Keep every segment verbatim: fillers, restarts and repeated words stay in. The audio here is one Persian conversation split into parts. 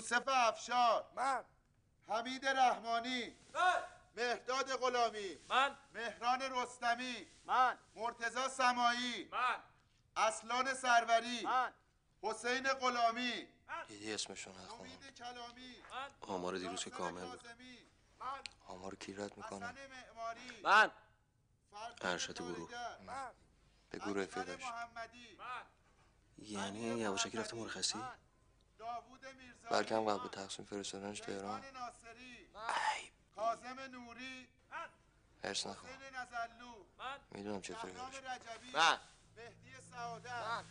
یوسف افشار. من. حمید رحمانی. من. مهداد غلامی. من. مهران رستمی. من. مرتضی سمایی. من. اصلان سروری. من. حسین غلامی. دیدی اسمشون نخونم. امید کلامی. آمار دیروز که کامل بود. من. آمار کی رد میکنه؟ حسن معماری. من. ارشد گروه. من. به گروه رفیقش. محمدی. یعنی یواشکی رفته مرخصی؟ داوود میرزایی. بلکه هم قبل تقسیم فرستادنش تهران. ناصری. ای کاظم نوری. هرس نخون. حسین نزلو. میدونم چطوری شهرام کارش. رجبی. من. مهدی سعادت.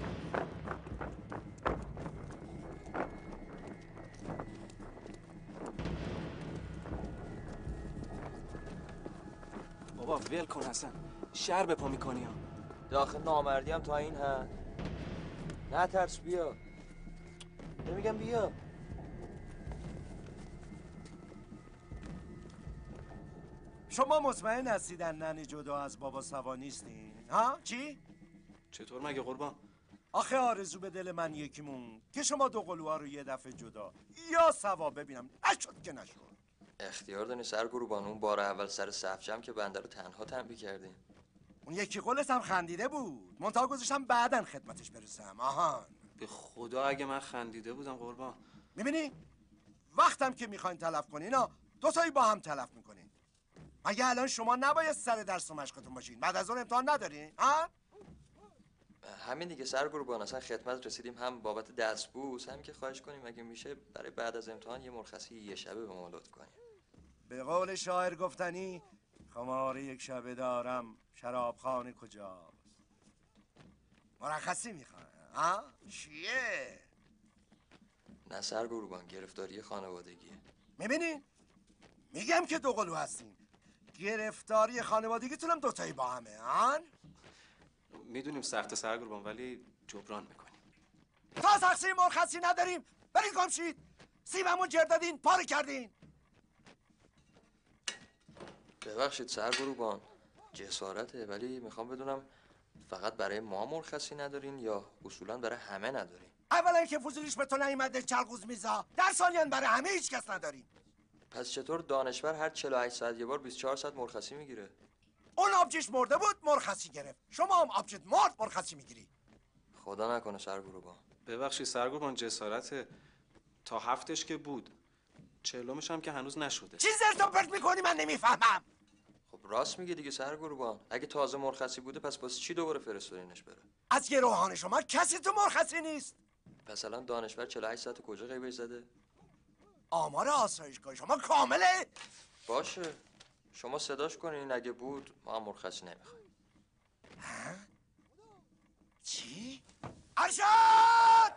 بابا ول کن حسن، شهر به پا میکنی ها. داخل نامردی هم تا این حد. نه ترس بیا. نمیگم بیا. شما مطمئن هستید ننه جدا از بابا سوا نیستین؟ ها؟ چی؟ چطور مگه قربان؟ آخه آرزو به دل من یکیمون که شما دو قلوها رو یه دفعه جدا یا سوا ببینم. نشد که نشد. اختیار داری سرگروبان، اون بار اول سر صف جمع که بنده رو تنها تنبیه کردیم. اون یکی قولت هم خندیده بود، منتها گذاشتم بعدن خدمتش برسم. آهان به خدا اگه من خندیده بودم قربان. میبینی؟ وقتم که میخواین تلف کنین ها دو تایی با هم تلف میکنین. مگه الان شما نباید سر درس و مشقتون باشین؟ بعد از اون امتحان ندارین؟ ها؟ همین دیگه سرگروبان، اصلا خدمت رسیدیم هم بابت دستبوس، هم که خواهش کنیم اگه میشه برای بعد از امتحان یه مرخصی یه شبه به ما لطف کنیم. به قول شاعر گفتنی خمار یک شبه دارم شرابخانه کجاست؟ مرخصی میخوان ها؟ چیه؟ نه سرگروبان، گرفتاری خانوادگیه. میبینین؟ میگم که دو قلو هستین. گرفتاری خانوادگیتونم دوتایی با همه هان؟ میدونیم سخت سرگروبان ولی جبران میکنیم. تا تقصیر مرخصی نداریم. برین گم شید. سیبمون جر دادین، پاره کردین. ببخشید سرگروبان، جسارته، ولی میخوام بدونم فقط برای ما مرخصی ندارین یا اصولا برای همه ندارین؟ اولا که فضولیش به تو نیومده چلقوز میزا، در ثانیاً برای همه هیچ کس نداریم. پس چطور دانشور هر چهل و هشت ساعت یه بار بیست و چهار ساعت مرخصی میگیره؟ اون آبجیش مرده بود مرخصی گرفت. شما هم آبجیت مرد مرخصی میگیری. خدا نکنه سرگروبان. ببخشید سرگروبان، جسارته. تا هفتش که بود، چهلمش هم که هنوز نشده. چی زرت و پرت میکنی من نمیفهمم. خب راست میگه دیگه سرگروبان، اگه تازه مرخصی بوده پس واسه چی دوباره فرستادینش بره؟ از گروهان شما کسی تو مرخصی نیست. پس الان دانشور چهل و هشت ساعت کجا غیبش زده؟ آمار آسایشگاه شما کامله؟ باشه، شما صداش کنین، اگه بود ما هم مرخصی نمیخوایم. ها؟ چی؟ ارشد!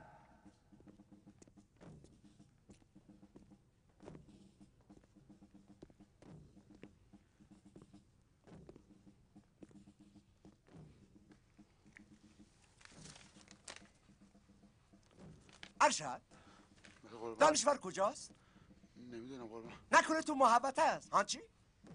ارشد دانشور کجاست؟ نمیدونم قربان. نکنه تو محبت هست ها؟ چی؟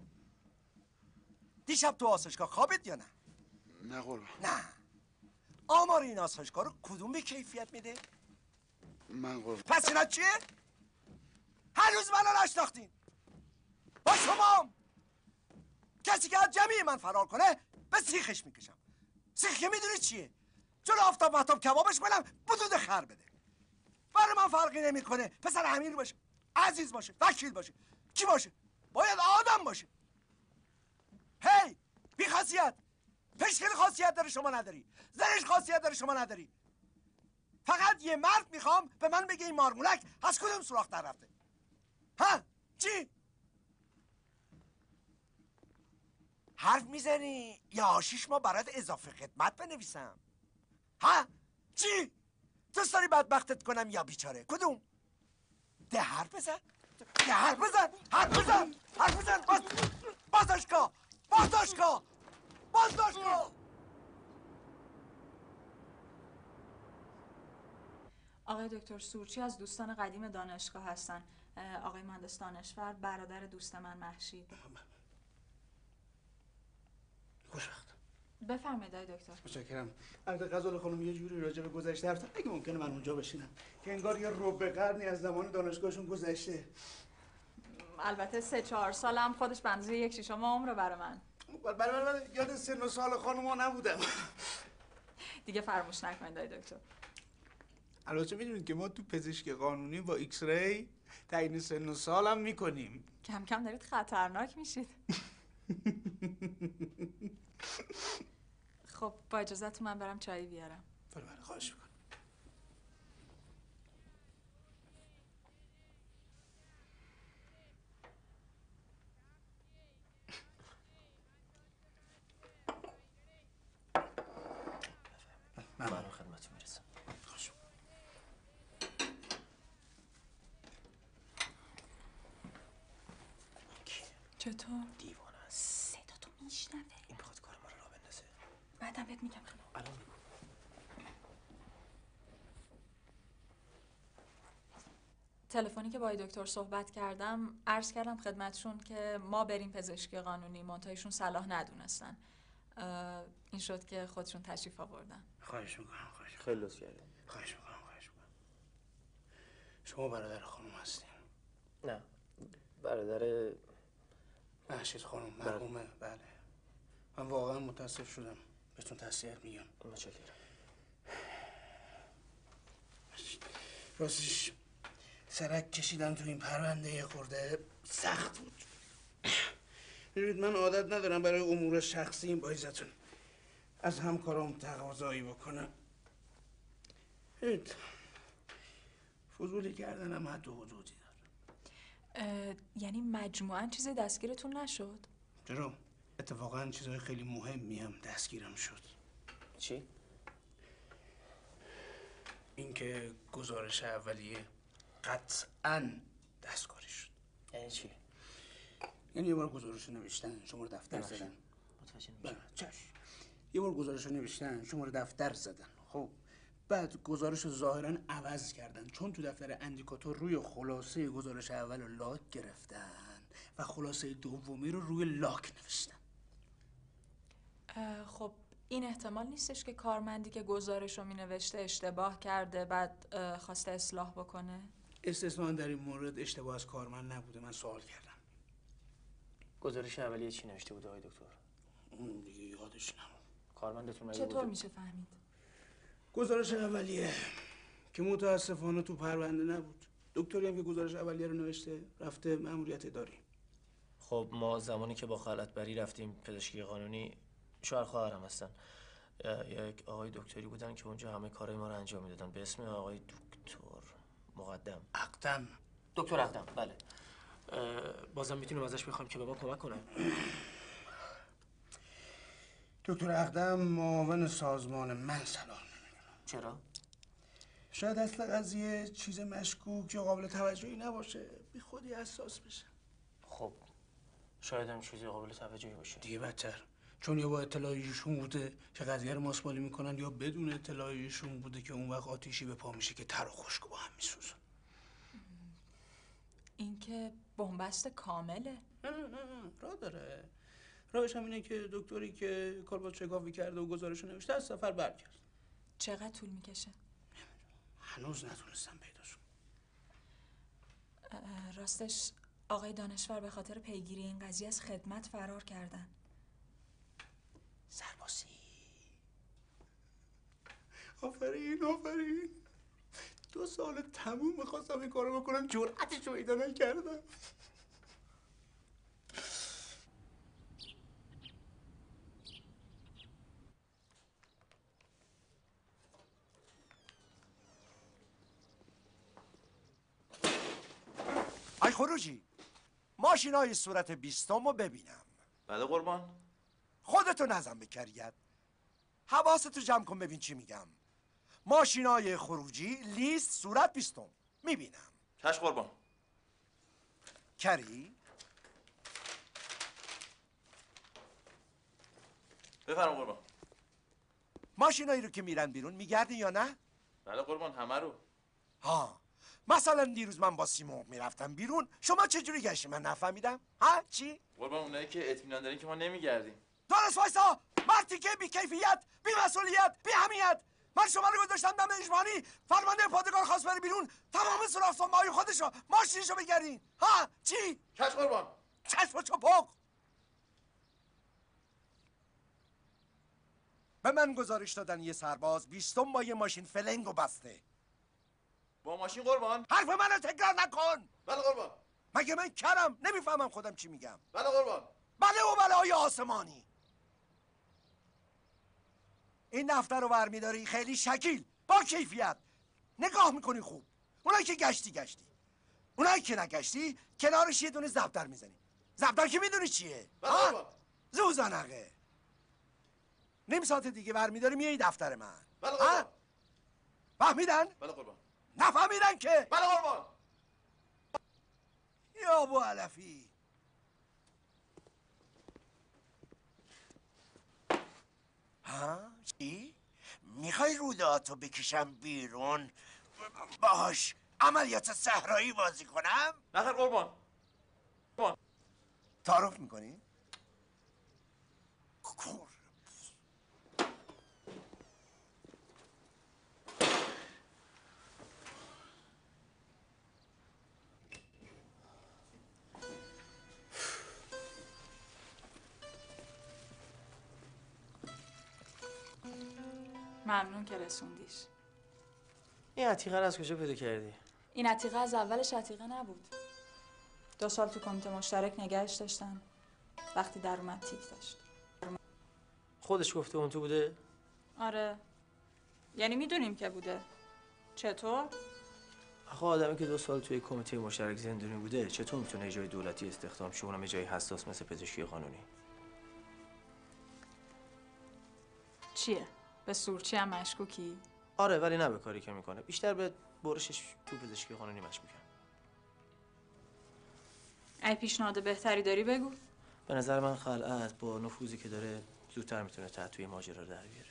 دیشب تو آسایشگاه خوابید یا نه؟ نه قربان. نه. آمار این آسایشگاه رو کدوم به کیفیت میده؟ من قربان. پس اینا چیه؟ هنوز منو نشناختین. با شما کسی که از جمعی من فرار کنه به سیخش میکشم. سیخ که میدونی چیه؟ جلو آفتاب محتاب کبابش کنم بدود خر بده. برای من فرقی نمیکنه پسر امیر باشه، عزیز باشه، وکیل باشه، کی باشه؟ باید آدم باشه. هی بی خاصیت، پشکل خاصیت داره شما نداری، زرش خاصیت داره شما نداری. فقط یه مرد میخوام به من بگه این مارمولک از کدوم سوراخ در رفته. ها؟ چی؟ حرف میزنی یا شیش ماه برات اضافه خدمت بنویسم؟ ها؟ چی؟ دوست داری بدبختت کنم یا بیچاره؟ کدوم؟ ده حرف بزن، ده حرف بزن، حرف بزن، حرف بزن. باز بازداشتگاه، بازداشتگاه، بازداشتگاه. آقای دکتر سورچی از دوستان قدیم دانشگاه هستن. آقای مهندس دانشور برادر دوست من مهشید. خوشبخت. بفرمایید آقای دکتر. متشکرم. البته غزال خانم یه جوری راجع به گذشته حرف زد اگه ممکنه من اونجا بشینم که انگار یه ربع قرنی از زمان دانشگاهشون گذشته. البته سه چهار سالم خودش به اندازه یک شیشم عمره برای من. برای من یاد سن و سال خانوما نبودم. دیگه فراموش نکنید آقای دکتر. البته میدونید که ما تو پزشکی قانونی با ایکس ری تعیین سن و سالم میکنیم. کم کم دارید خطرناک میشید. خب با اجازهتون من برم چایی بیارم. بله بله خواهش میکنم. من برای خدمتتون میرسم. خوش چطور؟ دیوانه است. صدا تو میشنوه. این بخواد کار ما رو راه بندازه. بعدم بهت میگم خیلی. الان بگو. تلفنی که با آقای دکتر صحبت کردم عرض کردم خدمتشون که ما بریم پزشکی قانونی، منتهیشون صلاح ندونستن. این شد که خودشون تشریف آوردن. خواهش میکنم. خواهش میکنم. خیلی لطف کردید. خواهش میکنم. خواهش میکنم. شما برادر خانم هستین؟ نه برادر مهشید خانم مرحومه. بله. من واقعا متاسف شدم. بهتون تسلیت میگم. متشکرم. راستش سرک کشیدن تو این پرونده یه خورده سخت بود. ببینید من عادت ندارم برای امور شخصی با عزتون از همکارام تقاضایی بکنم. ببینید فضولی کردنم حد و حدودی داره. یعنی مجموعاً چیزی دستگیرتون نشد؟ چرا؟ اتفاقا چیزهای خیلی مهمی هم دستگیرم شد. چی؟ اینکه گزارش اولیه قطعاً دستکاری شد. یعنی چی؟ یعنی یه بار گزارش رو نوشتن، شما رو دفتر زدن. متوجه بله نمیشم. چشم. یه بار گزارش رو نوشتن، شما رو دفتر زدن. خب بعد گزارش رو ظاهراً عوض کردن، چون تو دفتر اندیکاتور روی خلاصه گزارش اول رو لاک گرفتن و خلاصه دومی رو روی لاک نوشتن. خب این احتمال نیستش که کارمندی که گزارش رو می نوشته اشتباه کرده بعد خواسته اصلاح بکنه؟ استثنا در این مورد اشتباه از کارمند نبوده. من سوال کردم. گزارش اولیه چی نوشته بود آقای دکتر؟ اون دیگه یادش نمون. کارمندتون مگه چطور بود؟ میشه فهمید؟ گزارش اولیه که متاسفانه تو پرونده نبود. دکتری هم که گزارش اولیه رو نوشته رفته مأموریت اداری. خب ما زمانی که با خلعتبری رفتیم پزشکی قانونی، شوهر خواهرم هستن، یک آقای دکتری بودن که اونجا همه کارهای ما رو انجام میدادن به اسم آقای دکتر مقدم. اقدم. دکتر اقدم، بله. بازم میتونیم ازش بخوایم که به ما کمک کنه. دکتر اقدم معاون سازمان من صلاح نمیدونم. چرا؟ شاید اصل قضیه چیز مشکوک یا قابل توجهی نباشه، بی خودی حساس بشه. خب شاید هم چیزی قابل توجهی باشه. دیگه بدتر، چون یا با اطلاعیشون بوده که قضیه رو ماسمالی میکنن یا بدون اطلاعیشون بوده که اون وقت آتیشی به پا میشه که تر و خشک با هم میسوزن. این که بنبست کامله. نه نه نه راه داره. راهش هم اینه که دکتری که کالبد شکافی کرده و گزارش نوشته از سفر برگرد. چقدر طول میکشه؟ هنوز نتونستم پیداش کنم. راستش آقای دانشور به خاطر پیگیری این قضیه از خدمت فرار کردن. سربازی. آفرین آفرین. دو سال تموم میخواستم این کارو بکنم، جرأتش رو پیدا نکردم. ای خروجی ماشینای صورت بیستم رو ببینم. بله قربان. خودتو نزن به کریت. حواستو جمع کن ببین چی میگم. ماشینای خروجی لیست صورت بیستم میبینم. چشم قربان. کری بفرم قربان. ماشینایی رو که میرن بیرون میگردی یا نه؟ بله قربان همه رو. ها مثلا دیروز من با سیمرغ میرفتم بیرون، شما چجوری گشتی من نفهمیدم؟ ها چی؟ قربان اونایی که اطمینان دارین که ما نمیگردیم. درست وایسا. مردی که بی کیفیت، بی مسئولیت، بی اهمیت. من شما رو گذاشتم دم اجبانی، فرمانده پادگان خواست بره بیرون، تمام سراغ سنبایی خودشو ماشینشو بگردین. ها چی؟ چشم قربان. چشم و چپق. به من گزارش دادن یه سرباز بیستم با یه ماشین فلنگو بسته. با ماشین قربان. حرف منو تکرار نکن. بله قربان. مگه من کرم نمیفهمم خودم چی میگم؟ بله قربان. بله و بله های آسمانی. این دفتر رو برمیداری خیلی شکیل با کیفیت نگاه میکنی خوب. اونایی که گشتی گشتی، اونایی که نگشتی کنارش یه دونه زبدر میزنی. زبدر که میدونی چیه؟ بله قربان. زوزانقه. نیم ساعت دیگه برمیداری میای دفتر من. بله قربان. فهمیدن؟ بله قربان. نفهمیدن که؟ بله قربان. یا ابو علفی. ها چی؟ میخوای روداتو بکشم بیرون باش عملیات صحرایی بازی کنم؟ نخیر قربان. قربان. تعارف میکنی؟ کور. ممنون که رسوندیش. این عتیقه رو از کجا پیدا کردی؟ این عتیقه از اولش عتیقه نبود. دو سال تو کمیته مشترک نگهش داشتن. وقتی در اومد تیک داشت. خودش گفته اون تو بوده؟ آره. یعنی میدونیم که بوده. چطور؟ آخه آدمی که دو سال توی کمیته مشترک زندونی بوده چطور میتونه جای دولتی استخدام شه، اونم جای حساس مثل پزشکی قانونی؟ چیه؟ به سورچی هم مشکوکی؟ آره، ولی نه به کاری که میکنه، بیشتر به برشش تو پزشکی قانونی مشکوکم. ای پیشنهاد بهتری داری بگو. به نظر من خلعت با نفوذی که داره زودتر میتونه تحت ماجرا در بیاره.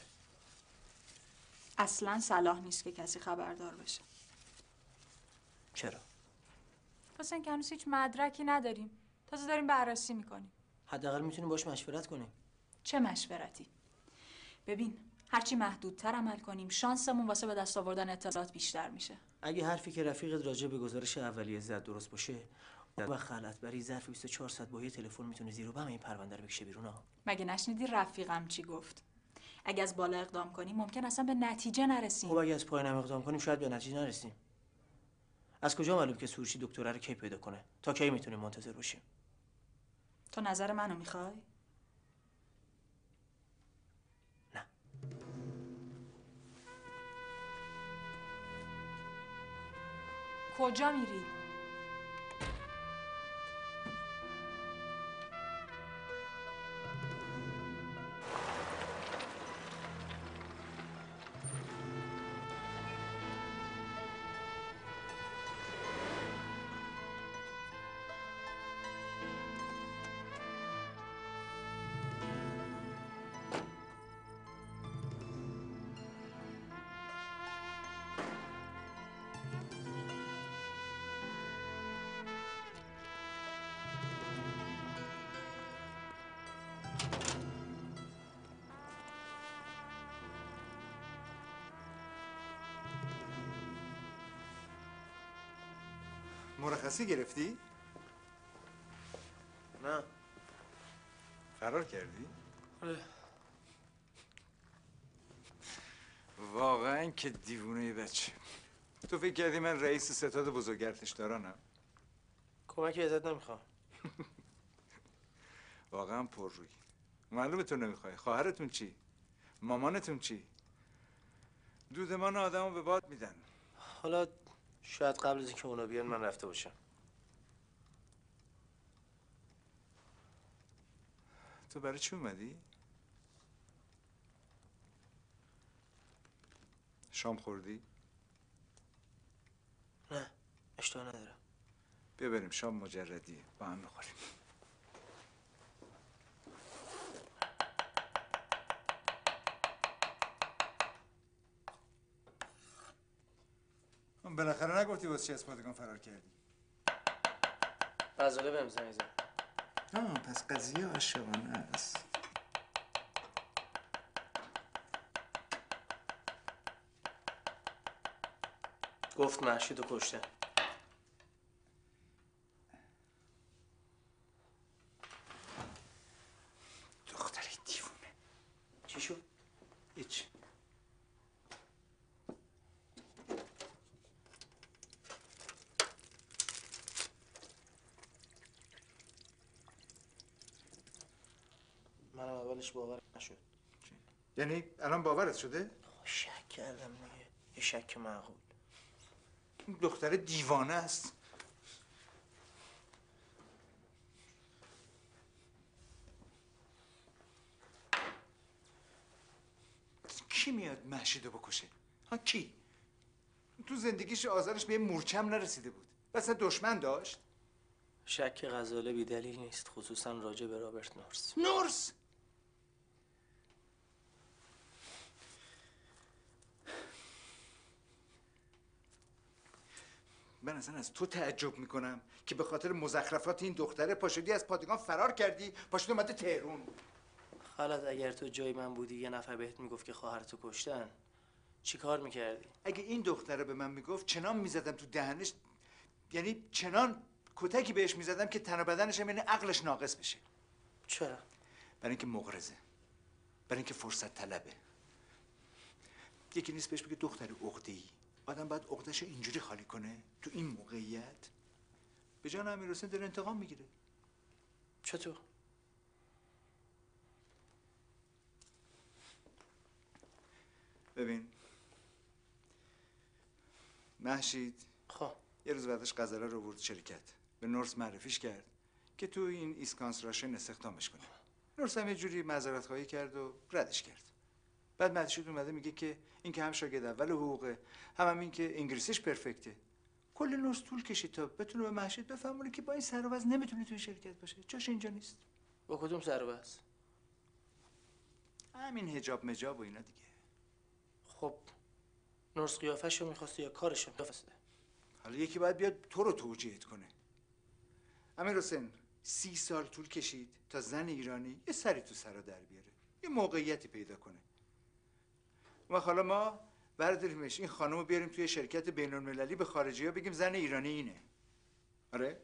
اصلا صلاح نیست که کسی خبردار بشه. چرا؟ واسه اینکه هنوز هیچ مدرکی نداریم. تازه داریم بررسی میکنیم. حداقل میتونیم باش مشورت کنیم. چه مشورتی؟ ببین، هرچی محدودتر عمل کنیم شانسمون واسه به دست آوردن اطلاعات بیشتر میشه. اگه حرفی که رفیقت راجع به گزارش اولیه زد درست باشه و خلعت بری ظرف بیست و چهار ساعت با یه تلفن میتونه زیر و بم این پرونده رو بکشه بیرون ها. مگه نشنیدی رفیقم چی گفت؟ اگه از بالا اقدام کنیم ممکن اصلا به نتیجه نرسیم. خب اگه از پایین اقدام کنیم شاید به نتیجه نرسیم. از کجا معلوم که سورچی دکتره رو کی پیدا کنه؟ تا کی میتونیم منتظر باشیم؟ تو نظر منو میخوای؟ نه. کجا میری؟ مرخصی گرفتی؟ نه. فرار کردی؟ آره. واقعا که دیوونه بچه. تو فکر کردی من رئیس ستاد بزرگ ارتشدارانم؟ کمک ازت نمیخوام. واقعا پر روی. معلومه تو نمیخوای. خواهرتون چی؟ مامانتون چی؟ دودمان آدمو به باد میدن. حالا شاید قبل از اینکه اونا بیان من رفته باشم. تو برای چی اومدی؟ شام خوردی؟ نه، اشتها ندارم. بیا بریم شام مجردیه، با هم میخوریم. بالاخره نگفتی واسه چه از پادگان فرار کردی؟ غزاله بهم زنگ زد. آه پس قضیه عاشقانه است. گفت مهشید رو کشتن. دختر دیوونه. چی شد؟ هیچ. منم اولش باور نشد. یعنی الان باورت شده؟ شک کردم دیگه. یه شک معقول. این دختر دیوانه است. کی میاد مهشیدو بکشه؟ ها کی؟ تو زندگیش آزارش به یه مورچم نرسیده بود. اصلا دشمن داشت؟ شک غزاله بی دلیل نیست، خصوصا راجع به رابرت نورس. نورس؟ من اصلا از تو تعجب میکنم که به خاطر مزخرفات این دختره پاشدی از پادگان فرار کردی، پاشدی اومده تهرون. خالد اگر تو جای من بودی یه نفر بهت میگفت که خواهرتو کشتن چی کار میکردی؟ اگه این دختره به من میگفت چنان میزدم تو دهنش، یعنی چنان کتکی بهش میزدم که تن و بدنش هم یعنی عقلش ناقص بشه. چرا؟ برای اینکه مغرضه، برای اینکه فرصت طلبه. یکی نیست بهش بگه دختر عقده‌ای. آدم باید عقده‌شو اینجوری خالی کنه تو این موقعیت. به جان امیرحسین داره انتقام میگیره. چطور؟ ببین مهشید خب یه روز بعدش غزاله رو آورد شرکت، به نورس معرفیش کرد که تو این ایسکانس راشن استخدامش کنه. نورس هم یه جوری معذرت خواهی کرد و ردش کرد. بعد مهشید اومده میگه که این که هم شاگرد اول حقوقه، هم, هم این که انگلیسیش پرفکته. کل نورس طول کشید تا بتونه به مهشید بفهمونه که با این سر و وضع نمیتونه توی شرکت باشه، جاش اینجا نیست. با کدوم سر و وضع؟ همین حجاب مجاب و اینا دیگه. خب نورس قیافه‌شو می‌خواسته یا کارشو می‌خواسته؟ حالا یکی باید بیاد تو رو توجیهت کنه. امیرحسین سی سال طول کشید تا زن ایرانی یه سری تو سرا در بیاره، یه موقعیتی پیدا کنه. و حالا ما برداریمش این خانمو بیاریم توی شرکت بین‌المللی به خارجی‌ها بگیم زن ایرانی اینه. آره؟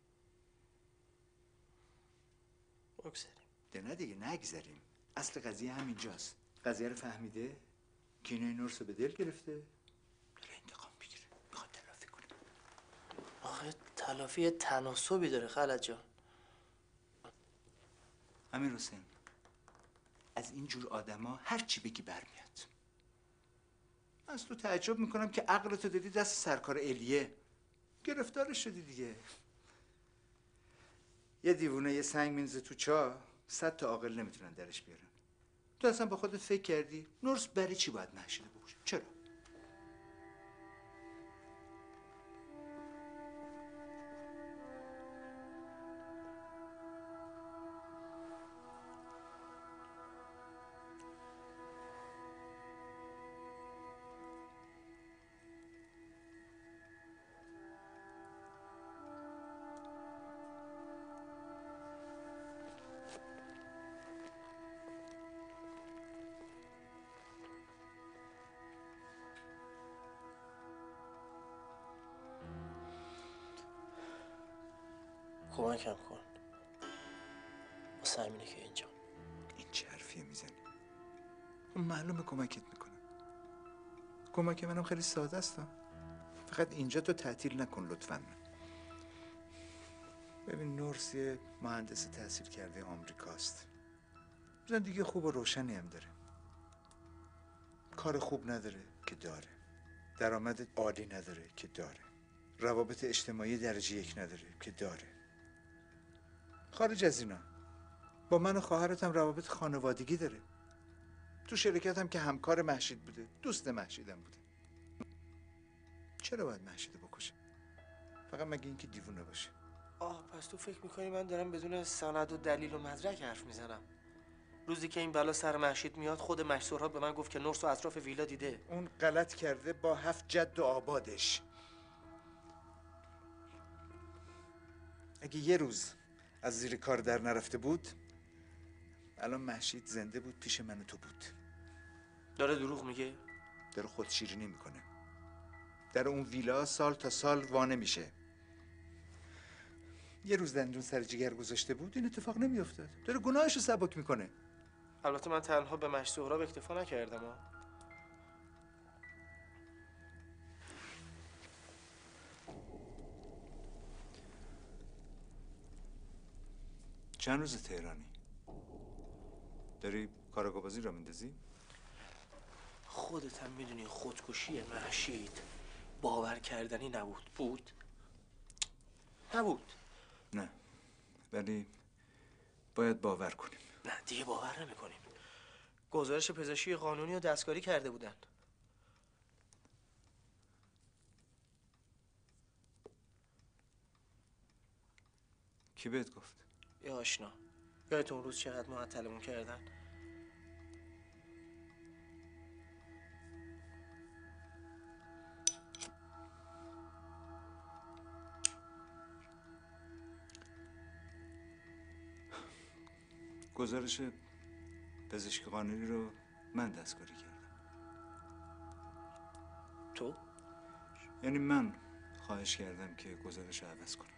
بگذاریم. ده نه دیگه نگذریم. اصل قضیه همینجاست. قضیه رو فهمیده؟ کینه نورس رو به دل گرفته؟ داره انتقام میگیره. میخواد تلافی کنه. آخه تلافی تناسبی داره خالد جان. امیرحسین از این جور آدما هر چی بگی برمیاد. از تو تعجب میکنم که عقلتو دادی دست سرکار الیه. گرفتارش شدی دیگه. یه دیوونه یه سنگ میندازه تو چاه، صد تا عاقل نمیتونن درش بیارن. تو اصلا با خودت فکر کردی نورس برای چی باید مهشیدو بکشه؟ چرا؟ کمکم کن. واسه همینه که اینجا. این چه حرفیه میزنی؟ اون معلومه کمکت میکنم. کمک منم خیلی ساده است. فقط اینجا تو تعطیل نکن لطفاً. ببین نورس یه مهندس تحصیل کرده آمریکاست. زندگی خوب و روشنی هم داره. کار خوب نداره که داره. درآمد عالی نداره که داره. روابط اجتماعی درجه یک نداره که داره. خارج از اینا با من و خواهرت هم روابط خانوادگی داره. تو شرکت هم که همکار مهشید بوده، دوست مهشیدم بوده. چرا باید مهشیدو بکشه؟ فقط مگه اینکه دیوونه باشه. آه پس تو فکر میکنی من دارم بدون سند و دلیل و مدرک حرف میزنم؟ روزی که این بلا سر مهشید میاد خود مشسورها به من گفت که نورس و اطراف ویلا دیده. اون غلط کرده با هفت جد و آبادش. اگه یه روز از زیر کار در نرفته بود الان مهشید زنده بود، پیش من و تو بود. داره دروغ میگه؟ داره خودشیرینی میکنه. در اون ویلا سال تا سال وانه میشه. یه روز دندون سر جگر گذاشته بود این اتفاق نمیافتاد. داره گناهش رو سبک میکنه. البته من تنها به مشت سهراب اکتفا نکردم ها. چند روز تهرانی؟ داری کاراگاه بازی را میندازی؟ خودت هم میدونی خودکشی مهشید باور کردنی نبود. بود؟ نبود. نه، ولی باید باور کنیم. نه دیگه باور نمی کنیم. گزارش پزشکی قانونی رو دستکاری کرده بودن. کی بهت گفت؟ یه آشنا. یادت اون روز چقدر معطلمون کردن؟ گزارش پزشکی قانونی رو من دستکاری کردم. تو؟ یعنی من خواهش کردم که گزارش رو عوض کنم.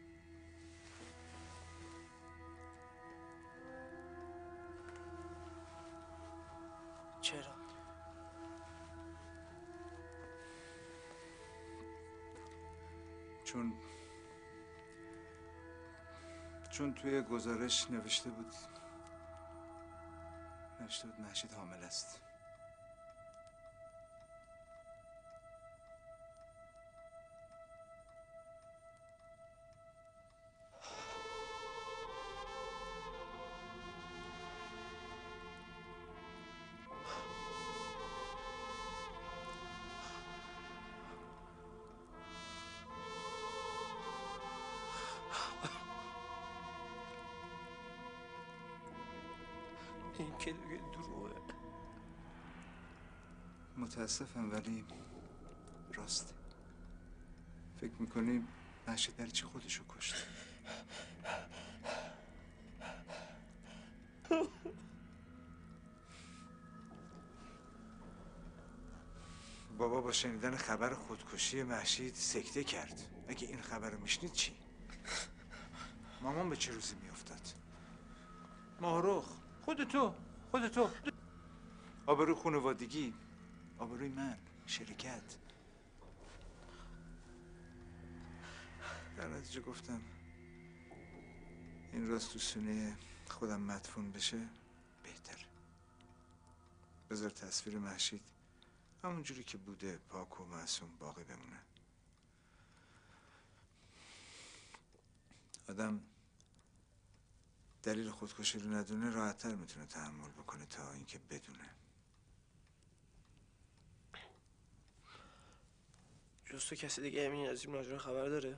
چرا؟ چون چون توی گزارش نوشته بود نوشته بود مهشید حامل است. این که دیگه دروغه. متاسفم ولی راسته. فکر میکنی مهشید برای چی خودشو کشت؟ بابا با شنیدن خبر خودکشی مهشید سکته کرد. اگه این خبر رو میشنید چی؟ مامان به چه روزی میافتاد؟ ماهرخ خودتو خودتو آبروی خانوادگی، آبروی من، شرکت. در نتیجه گفتم این راست تو سینه خودم مدفون بشه بهتر. بذار تصویر مهشید همونجوری که بوده پاک و معصوم باقی بمونه. آدم دلیل خودکشی رو ندونه راحت‌تر میتونه تحمل بکنه تا اینکه بدونه. جز تو کسی دیگه همین از این ماجرا خبر داره؟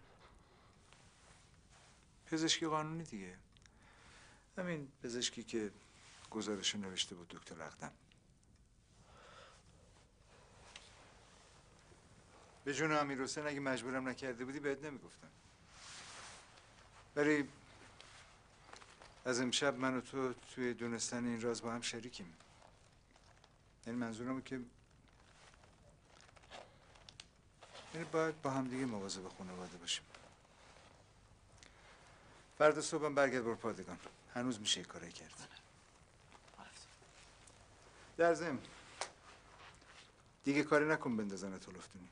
پزشکی قانونی دیگه. همین پزشکی که گزارش نوشته بود دکتر اقدم. به جون امیر حسین اگه مجبورم نکرده بودی بهت نمیگفتم. ولی از امشب من و تو توی دونستن این راز با هم شریکیم. یعنی منظورمه که یعنی باید با هم دیگه مواظب خانواده باشیم. فردا صبحم برگرد برو پادگان. هنوز میشه یه کاری کرد. در ضمن دیگه کاری نکن بندازن تو لفتونی.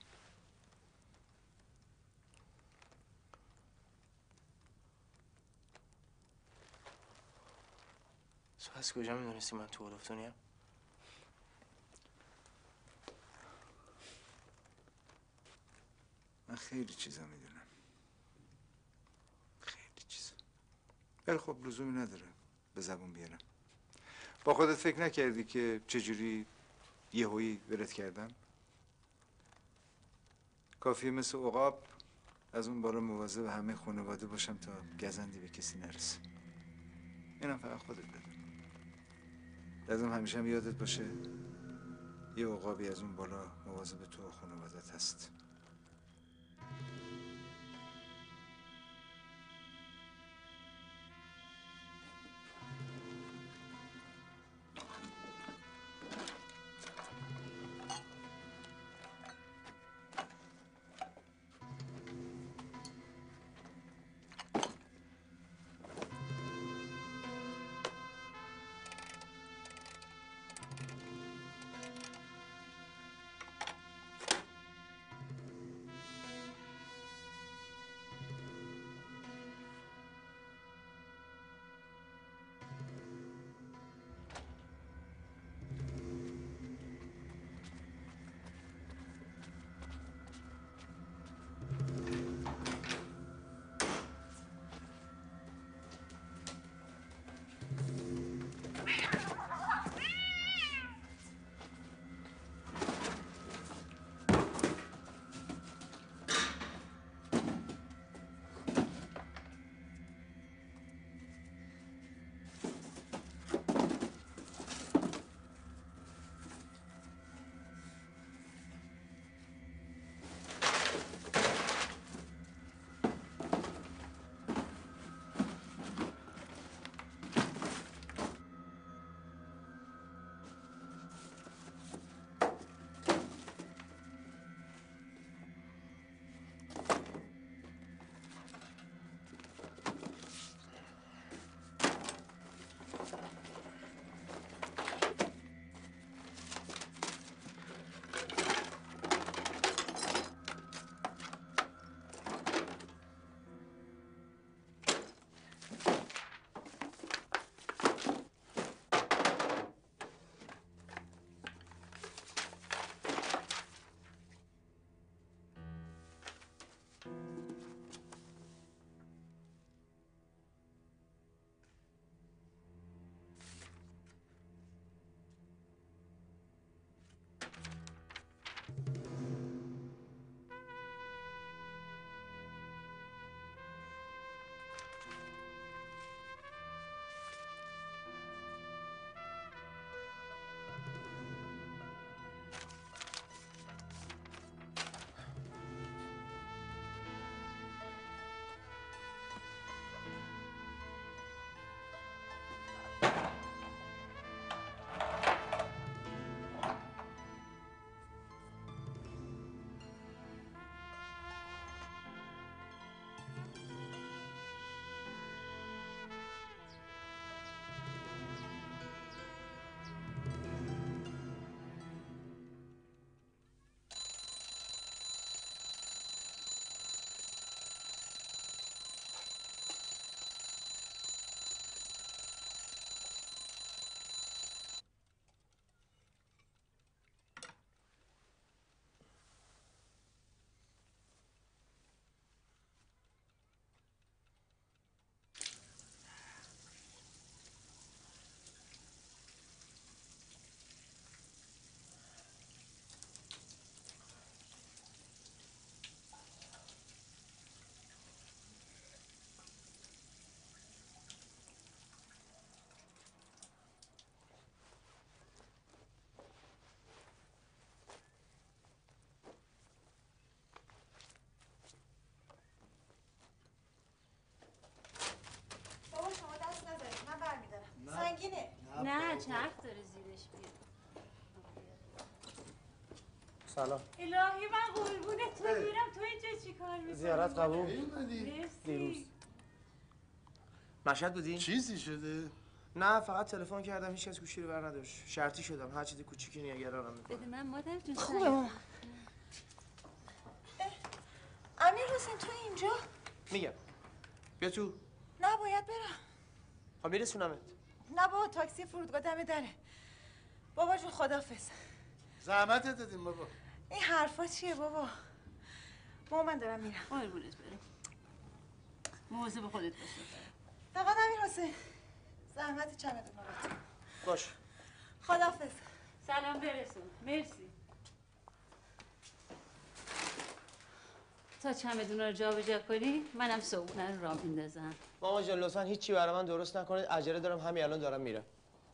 تو از کجا میدونستی من تو لفتونیم؟ من خیلی چیزا میدونم. خیلی چیزا. ولی خب لزومی نداره به زبون بیارم. با خودت فکر نکردی که چجوری یهویی ولت کردم؟ کافیه مثل عقاب از اون بالا مواظب همه خانواده باشم تا گزندی به کسی نرسه. اینم فقط خودت بدون. لازم همیشه هم یادت باشه یه عقابی از اون بالا مواظب تو و خانوادت هست. سلام. الهی من قربونه تو میرم، تو اینجا چی کار میکنی؟ زیارت قبول. مرسی. دیروز. مشهد بودی؟ چیزی شده؟ نه فقط تلفن کردم هیچ کس گوشی رو بر نداشت. شرطی شدم هر چیز کوچیکی نگرانم میکنه. بده من مادر جون. خوبه مامان. امیر حسین تو اینجا؟ میگم. بیا تو. نه باید برم. ها میرسونمت. نه بابا تاکسی فرودگاه دم دره. بابا جون خدافظ. زحمت دادیم بابا. این حرفا چیه بابا؟ مامان من دارم میرم. قربونت برم. مواظب خودت باش. فقط امیر حسین زحمت چمدون رو بده. باش. خدافظ. سلام برسون. مرسی. تا چمدونا رو جابجا کنی منم صبحونه رو راه میندازم. ماما جان لطفا هیچی برای من درست نکنید. عجله دارم همین الان دارم میرم.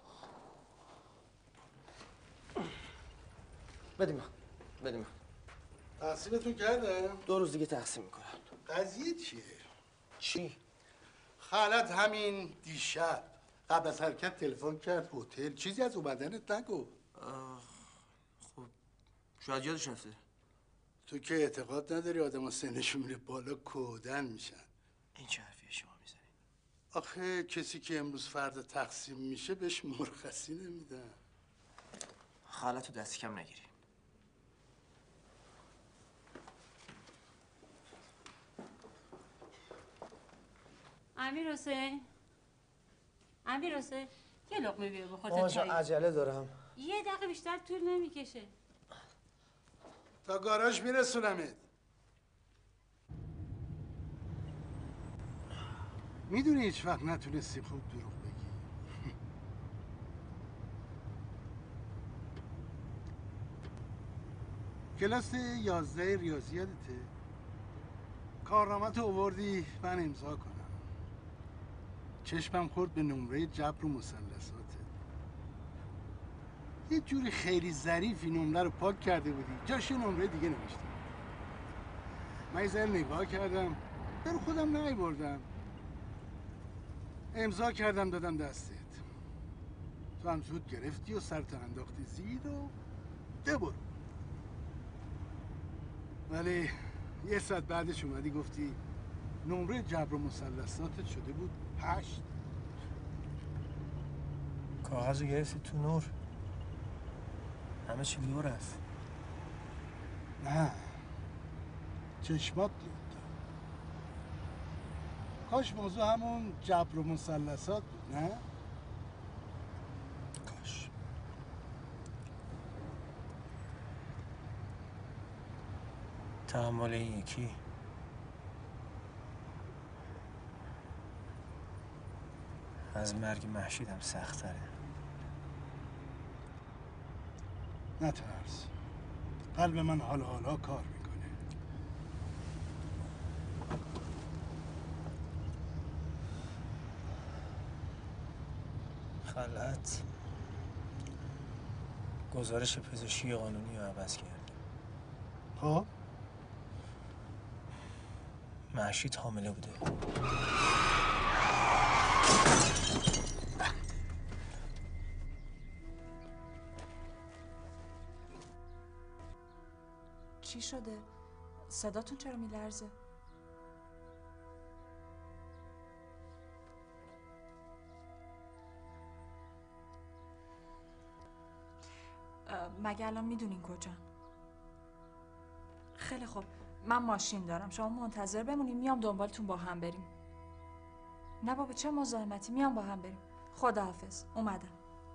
بدیم من. بدیم من. تقسیمتون کردم؟ دو روز دیگه تقسیم میکنم. قضیه چیه؟ چی؟ خالت همین دیشب قبل از حرکت تلفن کرد هتل، چیزی از اومدنت نگو. خب شاید یادش رفته. تو که اعتقاد نداری آدم سنشون میره بالا کودن میشن. این چه حرفیه شما میزنی؟ آخه کسی که امروز فردا تقسیم میشه بهش مرخصی نمیدن. خالتو دست کم نگیری. امیر حسین. امیر حسین یه لقمه بیا بخور. ماما جان عجله دارم. یه دقیقه بیشتر طول نمیکشه. تا گاراژ میرسونمت. میدونی هیچ وقت نتونستی خوب دروغ بگی. کلاس یازده ریاضی یادته؟ کارنامه‌تو آوردی من امضا کنم. چشمم خورد به نمره جبر و مثلثاتت. یه جوری خیلی ظریفی نمره رو پاک کرده بودی، جاش یه نمره دیگه نوشته. من یه ذره نگاه کردم، برو خودم نیاوردم. امضا کردم دادم دستت. تو هم زود گرفتی و سرت انداختی زیر و ببرو. ولی یه ساعت بعدش اومدی گفتی نمره جبر و مثلثاتت شده بود هشت. کاغذو گرفتی تو نور. همه چی لیو رفت. نه چشمات لیو. کاش موضوع همون جبر و مثلثات بود نه؟ کاش. تحمل این یکی از مرگ مهشید هم سخت تره. نترس، قلب من حالا حالا کار میکنه. خلعت گزارش پزشکی قانونی رو عوض کرده. خب مهشید حامله بوده. چی شده؟ صداتون چرا میلرزه؟ مگه الان میدونین کجا؟ خیلی خوب من ماشین دارم، شما منتظر بمونین میام دنبالتون با هم بریم. نه بابا چه مزاحمتی، میام با هم بریم. خداحافظ اومدم.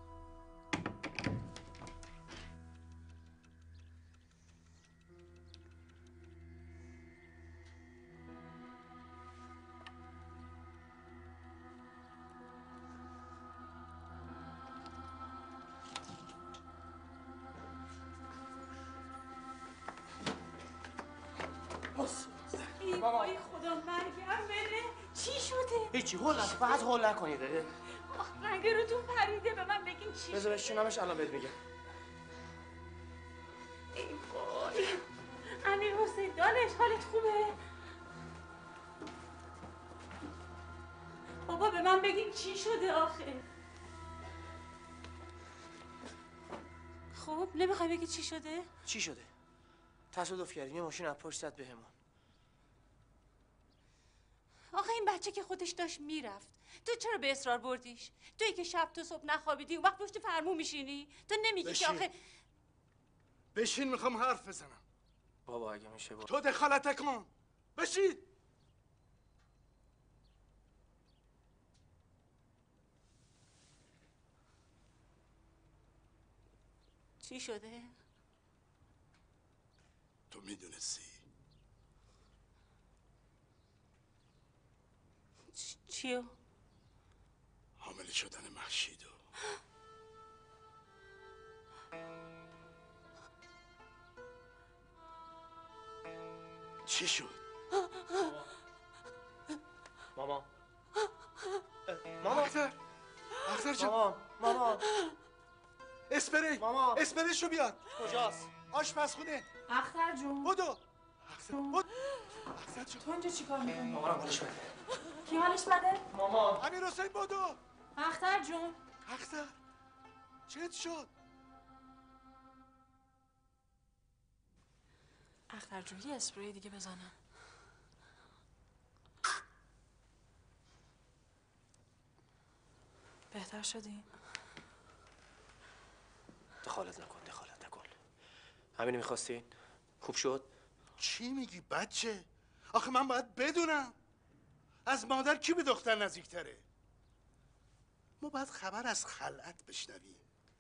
ای وای خدا مرگم بره. چی شده؟ هیچی هول نکن، فقط هول نکنید. رنگ روتون پریده، به من بگین چی شده؟ بذار بشینمش الان بهت میگم. ای وای امیر حسین دانش حالت خوبه؟ بابا به من بگین چی شده آخه؟ خب نمیخوای بگی چی شده؟ چی شده؟ تصادف کردیم، یه ماشین از پشت زد بهمون. آخه این بچه که خودش داشت میرفت، تو چرا به اصرار بردیش؟ تویی که شب تا صبح نخوابیدی اون وقت پشت فرمون میشینی؟ تو نمیگی که آخه بشین، میخوام حرف بزنم. بابا اگه میشه با... تو دخالت کن. بشین. چی شده؟ تو میدونستی؟ چیو؟ حامل شدن مهشیدو. چی شد؟ ماما ماما اختر اختر جان. ماما ماما اسپری ماما اسپریشو بیار. کجاست؟ آشپزخونه. اختر جون بدو. اختر بدو. اختر جان. تو اینجا چیکار میکنی؟ مامانم حالش بده. کی حالش بده؟ ماما امیر حسین بدو. اختر جون. اختر چت شد؟ اختر جون یه اسپری دیگه بزنم. بهتر شدی؟ دخالت نکن دخالت نکن. همینو میخواستین؟ خوب شد؟ چی میگی بچه؟ آخه من باید بدونم. از مادر کی به دختر نزدیکتره؟ ما باید خبر از خلعت بشنویم.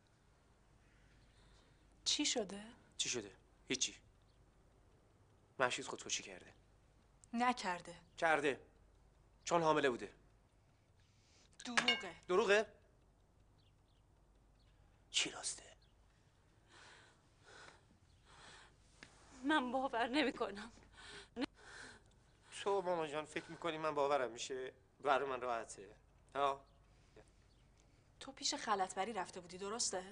چی شده؟ چی شده؟ هیچی. مهشید خودکشی کرده. نکرده. کرده. چون حامله بوده. دروغه. دروغه؟ چی راسته؟ من باور نمی کنم. تو ماما جان فکر میکنی من باورم میشه؟ برای من راحته. ها؟ تو پیش خلعتبری رفته بودی درسته؟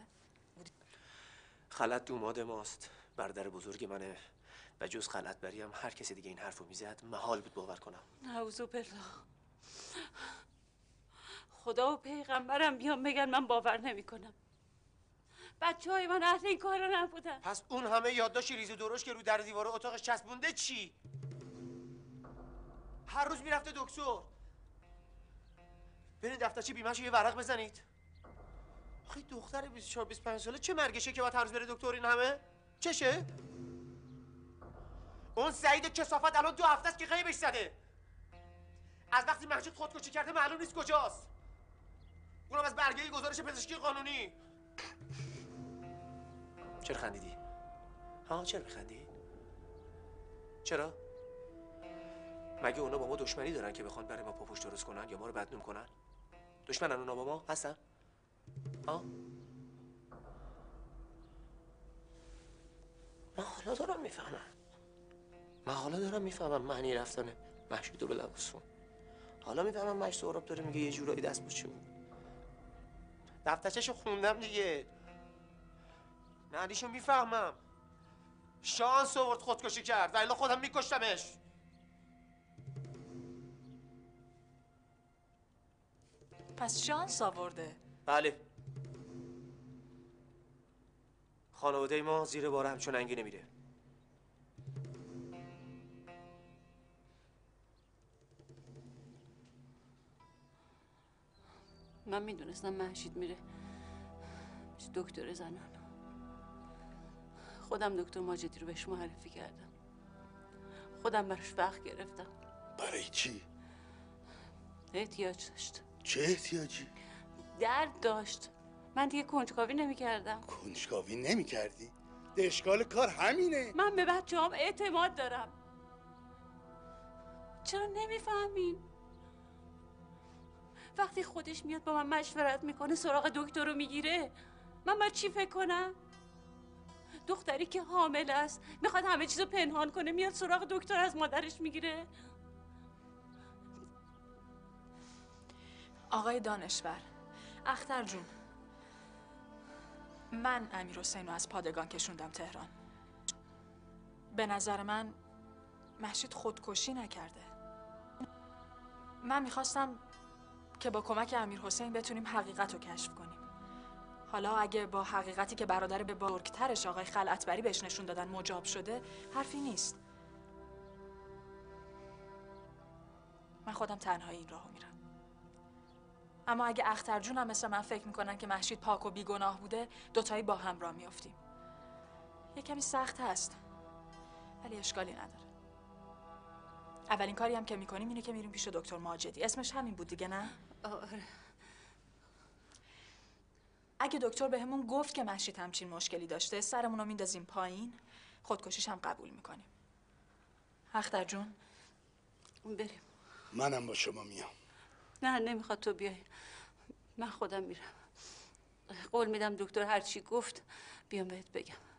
خلعت دوماد ماست. برادر بزرگ منه. و جز خلعتبری هم هر کسی دیگه این حرفو میزد محال بود باور کنم. نعوذ بالله. خدا و پیغمبرم بیان بگن من باور نمی کنم. بچه های من اهل این کارا نبودن. پس اون همه یادداشت ریز و درشت که رو در دیوار اتاقش چسبونده چی؟ هر روز میرفته دکتر. برین دفترچه بیمه‌ش یه ورق بزنید. آخه دختر بیست و چهار بیست و پنج ساله چه مرگشه که باید هر روز بره دکتر این همه؟ چشه؟ اون سعید کثافت الان دو هفته است که غیبش زده. از وقتی مهشید خودکشی کرده معلوم نیست کجاست. اونم از برگه گزارش پزشکی قانونی. چرا خندیدی؟ ها چرا میخندی؟ چرا؟ مگه اونا با ما دشمنی دارن که بخوان برای ما پاپوش درست کنن یا ما رو بدنام کنن؟ دشمنن اونا با ما هستن؟ ها؟ من حالا دارم میفهمم. من حالا دارم میفهمم معنی رفتن مهشید رو به لباسون. حالا میفهمم مهشید سهراب داره میگه یه جورایی دست باشه. دفترچه‌شو خوندم دیگه. معنیشو میفهمم. شانس آورد خودکشی کرد و الا خودم میکشتمش. پس شانس آورده. بله. خانواده ما زیر بار همچون انگی نمیره. من میدونستم مهشید میره دکتر زنان. خودم دکتر ماجدی رو بهش معرفی کردم. خودم براش وقت گرفتم. برای چی؟ احتیاج داشت. چه احتیاجی؟ درد داشت. من دیگه کنجکاوی نمی کردم. کنجکاوی نمی کردی؟ ده اشکال کار همینه. من به بچه هم اعتماد دارم. چرا نمیفهمین؟ وقتی خودش میاد با من مشورت میکنه سراغ دکتر رو میگیره، من باید چی فکر کنم؟ دختری که حامل است میخواد همه چیزو پنهان کنه میاد سراغ دکتر از مادرش میگیره. آقای دانشور، اختر جون، من امیر حسین رو از پادگان کشوندم تهران. به نظر من مهشید خودکشی نکرده. من میخواستم که با کمک امیر حسین بتونیم حقیقت رو کشف کنیم. حالا اگه با حقیقتی که برادر به بزرگترش آقای خلعتبری بهش نشون دادن مجاب شده، حرفی نیست. من خودم تنهایی این راهو میرم. اما اگه اختر جونم مثل من فکر میکنن که مهشید پاک و بیگناه بوده، دوتایی با هم راه میافتیم. یه کمی سخت هست، ولی اشکالی نداره. اولین کاری هم که میکنیم اینه که میریم پیش دکتر ماجدی. اسمش همین بود دیگه، نه؟ آره. اگه دکتر بهمون گفت که مهشید همچین مشکلی داشته، سرمون رو میندازیم پایین، خودکشیش هم قبول میکنیم. اختر جون بریم. منم با شما میام. نه نمیخواد تو بیای، من خودم میرم. قول میدم دکتر هر چی گفت بیام بهت بگم.